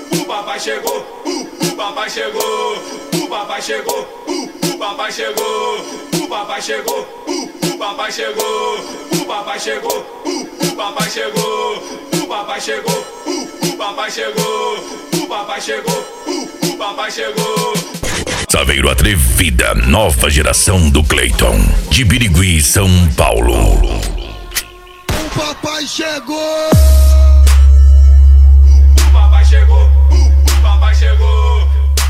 o papai chegou, o papai chegou, o papai chegou, o papai chegou, o papai chegou, o papai chegou, o papai chegou, o papai chegou, o papai chegou, o papai chegou, o papai chegou, o papai chegou. Saveiro Atrevida, nova geração do Cleiton, de Birigui, São Paulo. O papai chegou. O papai chegou, o papai chegou.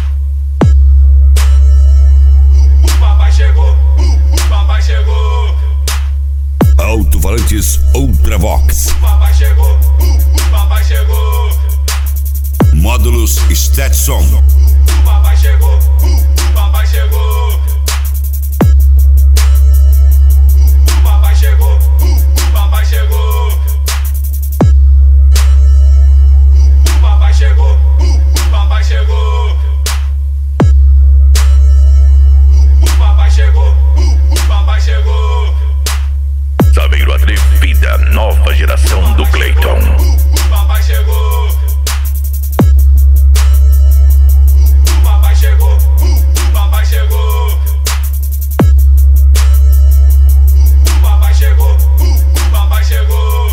O papai chegou, o papai chegou. Alto-falantes Ultravox. O papai chegou, o papai chegou. Módulos Stetson. O papai chegou, o papai chegou. O papai chegou, o papai chegou. O papai chegou, o papai chegou. O papai chegou, o papai chegou. Saveiro Atrevida, nova geração do Cleiton. O papai chegou. O papai chegou, o papai chegou. O papai chegou, o papai chegou.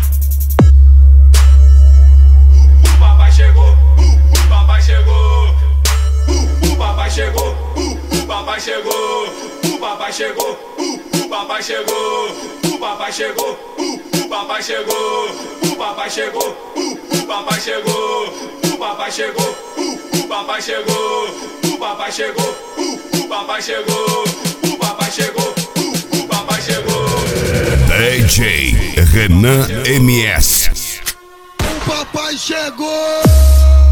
O papai chegou, o papai chegou. O papai chegou, o papai chegou. O papai chegou, o papai chegou. O papai chegou, o papai chegou. O papai chegou, o papai chegou. O papai chegou, o papai chegou. O papai chegou, o papai chegou. O papai chegou, o papai chegou. DJ Renan MS. O papai chegou.